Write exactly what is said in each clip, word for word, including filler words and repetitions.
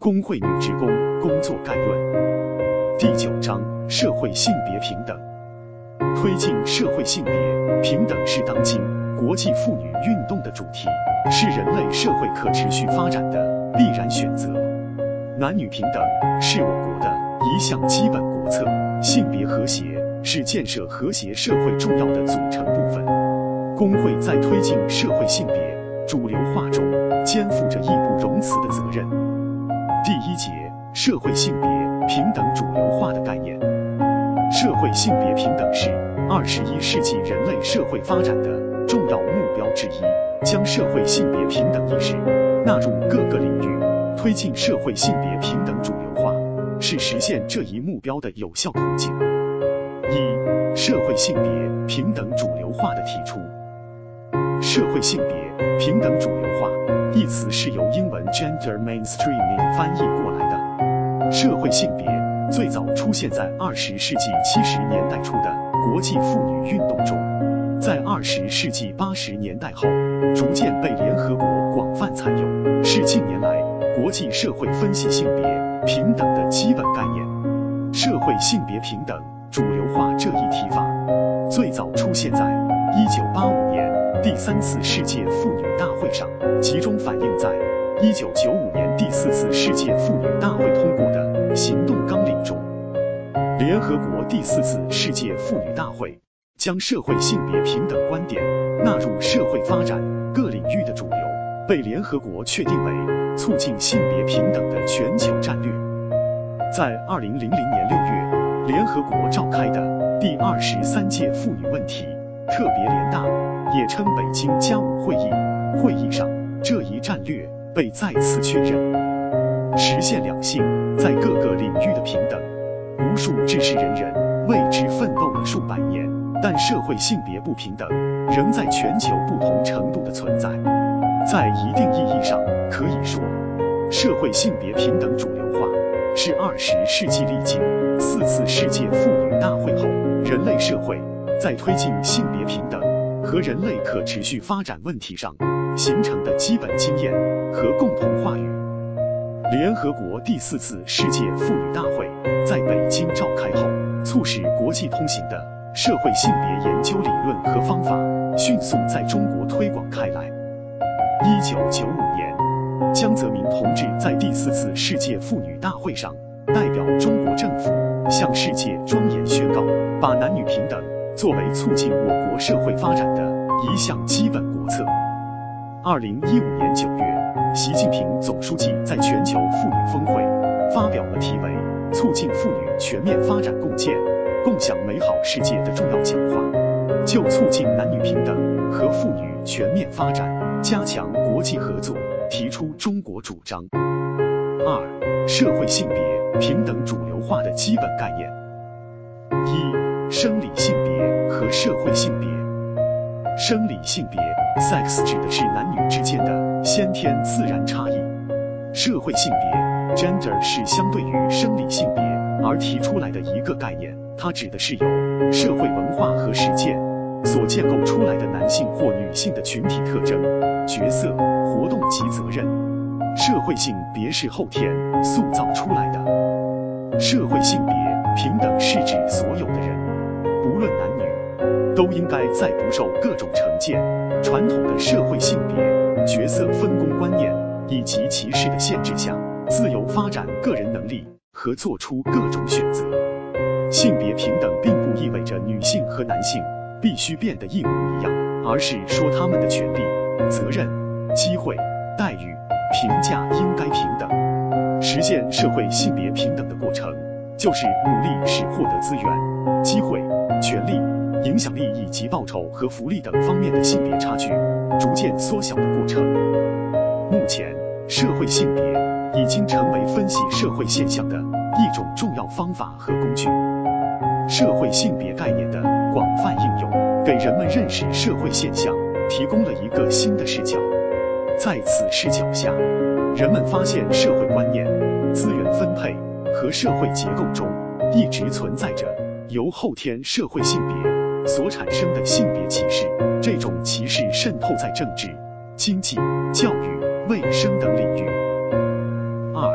工会女职工工作概论第九章社会性别平等。推进社会性别平等是当今国际妇女运动的主题，是人类社会可持续发展的必然选择。男女平等是我国的一项基本国策，性别和谐是建设和谐社会重要的组成部分。工会在推进社会性别主流化中肩负着义不容辞的责任。第一节，社会性别平等主流化的概念。社会性别平等是二十一世纪人类社会发展的重要目标之一，将社会性别平等意识纳入各个领域，推进社会性别平等主流化，是实现这一目标的有效途径。一、社会性别平等主流化的提出。社会性别平等主流化一词是由英文 gender mainstreaming 翻译过来的。社会性别最早出现在二十世纪七十年代初的国际妇女运动中，在二十世纪八十年代后，逐渐被联合国广泛采用，是近年来国际社会分析性别平等的基本概念。社会性别平等主流化这一提法，最早出现在一九八五年第三次世界妇女大会上，集中反映在一九九五年第四次世界妇女大会通过的行动纲领中。联合国第四次世界妇女大会将社会性别平等观点纳入社会发展各领域的主流，被联合国确定为促进性别平等的全球战略。在二零零零年六月，联合国召开的第二十三届妇女问题特别联大，也称北京加五会议，会议上这一战略被再次确认，实现两性在各个领域的平等。无数志士仁人为之奋斗了数百年，但社会性别不平等仍在全球不同程度的存在。在一定意义上可以说，社会性别平等主流化是二十世纪历经四次世界妇女大会后，人类社会在推进性别平等和人类可持续发展问题上形成的基本经验和共同话语。联合国第四次世界妇女大会在北京召开后，促使国际通行的社会性别研究理论和方法迅速在中国推广开来。一九九五年，江泽民同志在第四次世界妇女大会上代表中国政府向世界庄严宣告，把男女平等作为促进我国社会发展的一项基本国策。二零一五年九月，习近平总书记在全球妇女峰会发表了题为“促进妇女全面发展共建、共享美好世界”的重要讲话，就促进男女平等和妇女全面发展、加强国际合作提出中国主张。二、社会性别平等主流化的基本概念。一、生理性别和社会性别。生理性别 sex 指的是男女之间的先天自然差异，社会性别 gender 是相对于生理性别而提出来的一个概念，它指的是由社会文化和实践所建构出来的男性或女性的群体特征、角色、活动及责任。社会性别是后天塑造出来的。社会性别平等是指所有的人，不论男女，都应该在不受各种成见、传统的社会性别角色分工观念以及歧视的限制下，自由发展个人能力和做出各种选择。性别平等并不意味着女性和男性必须变得一模一样，而是说他们的权利、责任、机会、待遇、评价应该平等。实现社会性别平等的过程，就是努力使获得资源、机会、权利、影响力以及报酬和福利等方面的性别差距逐渐缩小的过程。目前，社会性别已经成为分析社会现象的一种重要方法和工具。社会性别概念的广泛应用，给人们认识社会现象提供了一个新的视角。在此视角下，人们发现社会观念、资源分配和社会结构中一直存在着由后天社会性别所产生的性别歧视，这种歧视渗透在政治、经济、教育、卫生等领域。二、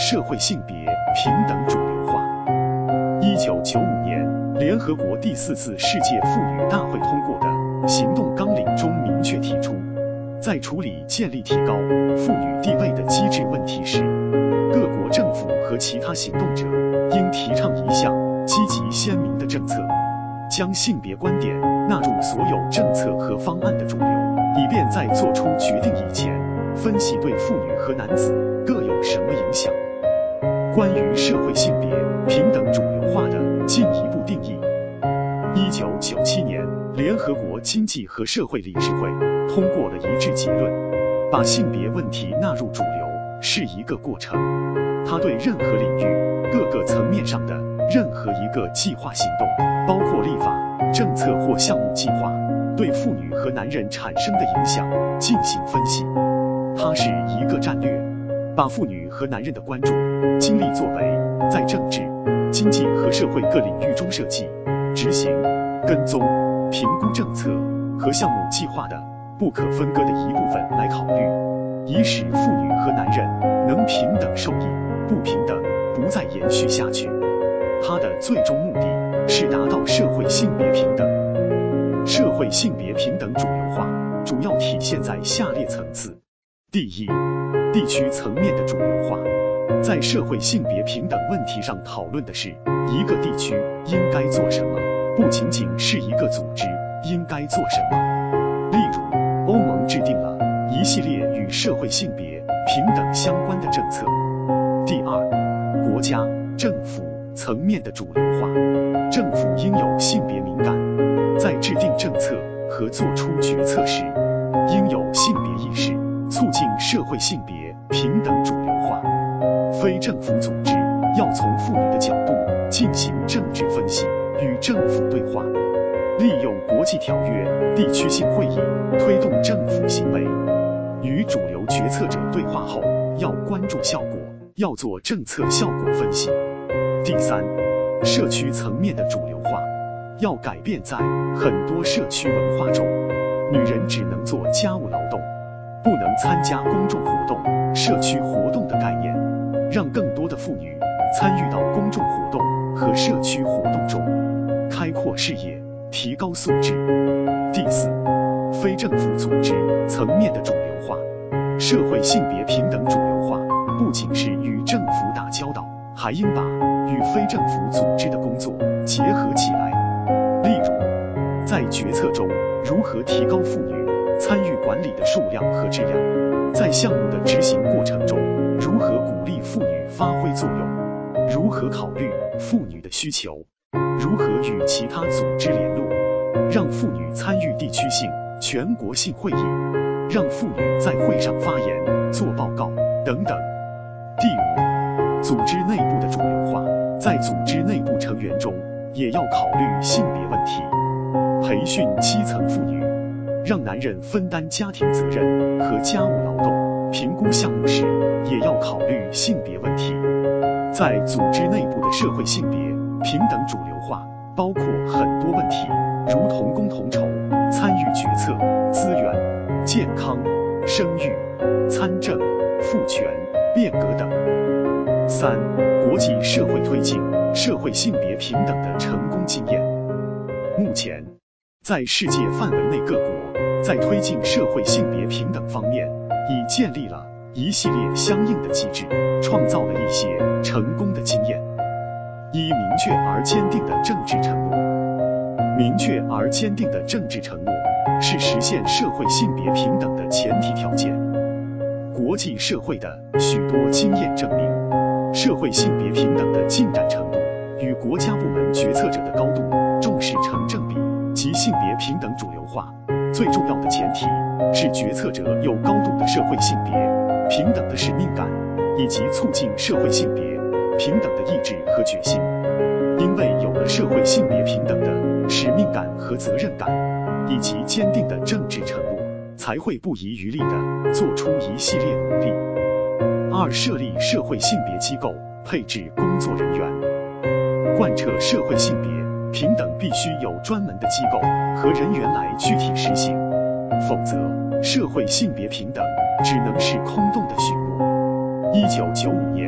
社会性别平等主流化。一九九五年，联合国第四次世界妇女大会通过的行动纲领中明确提出，在处理建立提高妇女地位的机制问题时，各国政府和其他行动者应提倡一项积极鲜明的政策，将性别观点纳入所有政策和方案的主流，以便在做出决定以前，分析对妇女和男子各有什么影响。关于社会性别平等主流化的进一步定义，一九九七年，联合国经济和社会理事会通过了一致结论，把性别问题纳入主流是一个过程，它对任何领域、各个层面上的任何一个计划行动，包括立法、政策或项目计划，对妇女和男人产生的影响进行分析。它是一个战略，把妇女和男人的关注、精力作为在政治、经济和社会各领域中设计、执行、跟踪、评估政策和项目计划的不可分割的一部分来考虑，以使妇女和男人能平等受益，不平等不再延续下去。它的最终目的是达到社会性别平等。社会性别平等主流化主要体现在下列层次：第一，地区层面的主流化。在社会性别平等问题上讨论的是一个地区应该做什么，不仅仅是一个组织应该做什么。例如，欧盟制定了一系列与社会性别平等相关的政策。第二，国家、政府层面的主流化。政府应有性别敏感，在制定政策和做出决策时，应有性别意识，促进社会性别平等主流化。非政府组织要从妇女的角度进行政治分析，与政府对话，利用国际条约、地区性会议推动政府行为。与主流决策者对话后，要关注效果，要做政策效果分析。第三，社区层面的主流化，要改变在很多社区文化中，女人只能做家务劳动，不能参加公众活动、社区活动的概念，让更多的妇女参与到公众活动和社区活动中，开阔视野，提高素质。第四，非政府组织层面的主流化。社会性别平等主流化不仅是与政府打交道，还应把与非政府组织的工作结合起来。例如，在决策中如何提高妇女参与管理的数量和质量，在项目的执行过程中如何鼓励妇女发挥作用，如何考虑妇女的需求，如何与其他组织联络，让妇女参与地区性、全国性会议，让妇女在会上发言、做报告等等。第五，组织内部的主流化。在组织内部成员中，也要考虑性别问题，培训基层妇女，让男人分担家庭责任和家务劳动。评估项目时，也要考虑性别问题。在组织内部的社会性别平等主流化，包括很多问题，如同工同酬、参与决策、资源、健康、生育、参政、赋权、变革等。三、国际社会推进社会性别平等的成功经验。目前，在世界范围内，各国在推进社会性别平等方面，已建立了一系列相应的机制，创造了一些成功的经验。一、明确而坚定的政治承诺。明确而坚定的政治承诺是实现社会性别平等的前提条件。国际社会的许多经验证明，社会性别平等的进展程度与国家部门决策者的高度重视成正比，即性别平等主流化最重要的前提是决策者有高度的社会性别平等的使命感，以及促进社会性别平等的意志和决心。因为有了社会性别平等的使命感和责任感，以及坚定的政治承诺，才会不遗余力地做出一系列努力。二、设立社会性别机构，配置工作人员。贯彻社会性别平等必须有专门的机构和人员来具体实行，否则社会性别平等只能是空洞的许诺。一九九五年，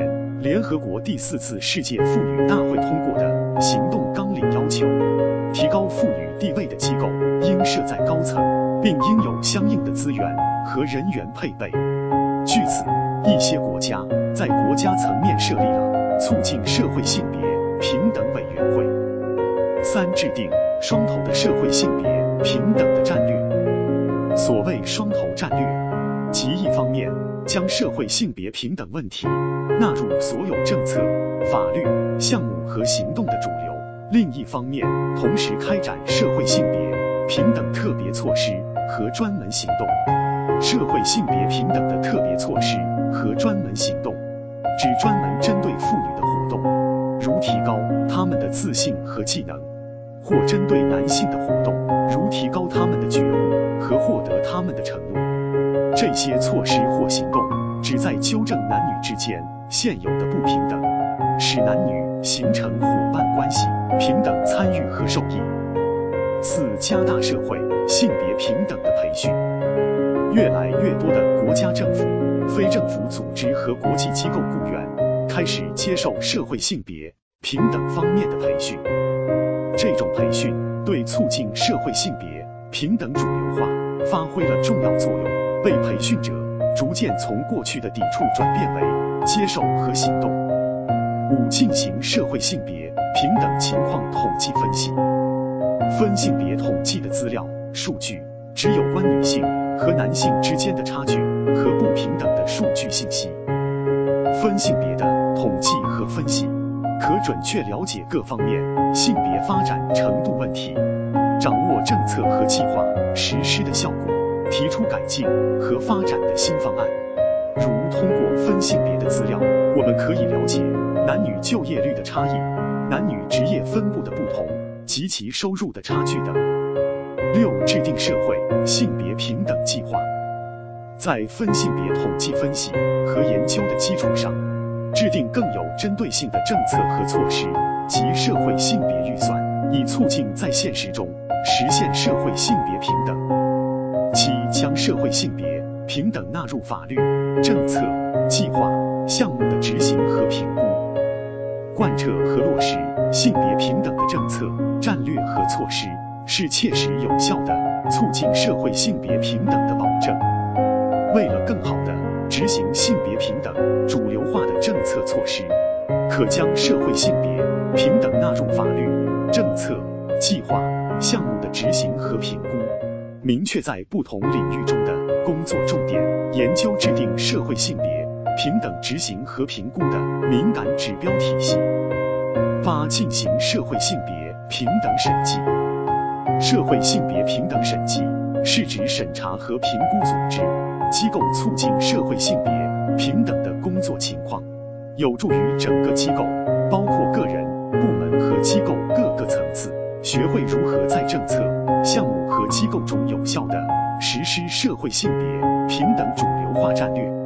联合国第四次世界妇女大会通过的行动纲领要求，提高妇女地位的机构应设在高层，并应有相应的资源和人员配备。据此，一些国家在国家层面设立了促进社会性别平等委员会。三、制定双头的社会性别平等的战略。所谓双头战略，即一方面将社会性别平等问题纳入所有政策、法律、项目和行动的主流，另一方面同时开展社会性别平等特别措施和专门行动。社会性别平等的特别措施和专门行动，指专门针对妇女的活动，如提高她们的自信和技能，或针对男性的活动，如提高他们的觉悟和获得他们的承诺。这些措施或行动旨在纠正男女之间现有的不平等，使男女形成伙伴关系，平等参与和受益。四、加大社会性别平等的培训。越来越多的国家政府、非政府组织和国际机构雇员开始接受社会性别平等方面的培训。这种培训对促进社会性别平等主流化发挥了重要作用，被培训者逐渐从过去的抵触转变为接受和行动。五、进行社会性别平等情况统计分析。分性别统计的资料、数据只有关女性和男性之间的差距和不平等的数据信息。分性别的统计和分析可准确了解各方面性别发展程度问题，掌握政策和计划实施的效果，提出改进和发展的新方案。如通过分性别的资料，我们可以了解男女就业率的差异、男女职业分布的不同及其收入的差距等。六、制定社会性别平等计划。在分性别统计分析和研究的基础上，制定更有针对性的政策和措施及社会性别预算，以促进在现实中实现社会性别平等。七、将社会性别平等纳入法律、政策、计划、项目的执行和评估，贯彻和落实性别平等的政策、战略和措施，是切实有效的促进社会性别平等的保证。为了更好地执行性别平等主流化的政策措施，可将社会性别平等纳入法律、政策、计划、项目的执行和评估，明确在不同领域中的工作重点，研究制定社会性别平等执行和评估的敏感指标体系。八、进行社会性别平等审计。社会性别平等审计是指审查和评估组织、机构促进社会性别平等的工作情况，有助于整个机构，包括个人、部门和机构各个层次，学会如何在政策、项目和机构中有效地实施社会性别平等主流化战略。